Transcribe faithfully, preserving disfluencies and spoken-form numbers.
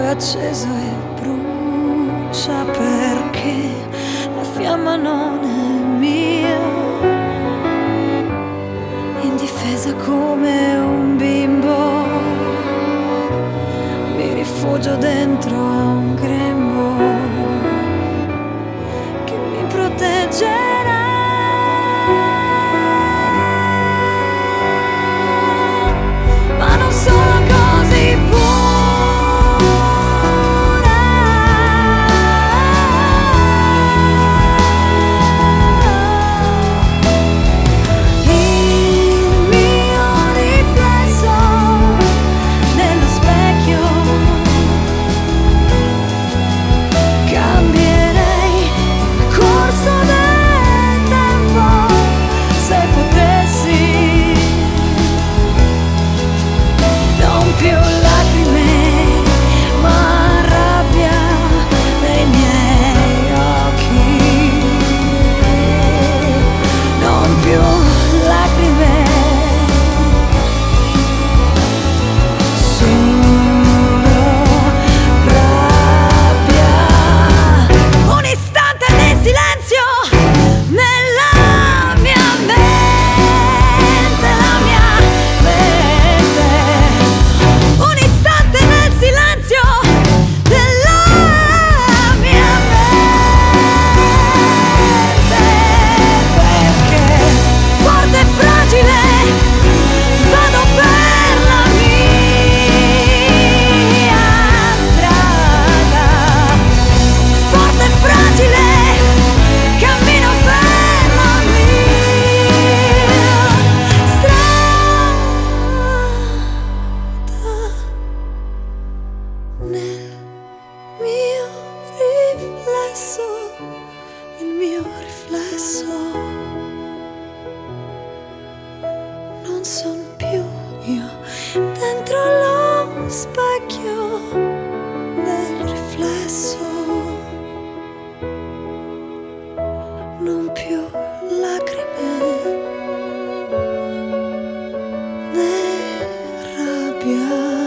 acceso e brucia perché la fiamma non è mia, indifesa come un bimbo, mi rifugio dentro a un grembo che mi proteggerà. Ma non sono così pura, il mio riflesso nello specchio, cambierei il corso del tempo se potessi. Non più lacrime, ma rabbia nei miei occhi. Non più lacrime, solo rabbia. Un istante di silenzio nella mia mente, la mia mente. Un istante nel silenzio della mia mente, perché forte e fragile vado per la mia strada. Forte e fragile cammino per la mia strada. Nel mio riflesso, il mio riflesso, non son più io dentro lo specchio del riflesso. Non più lacrime né rabbia.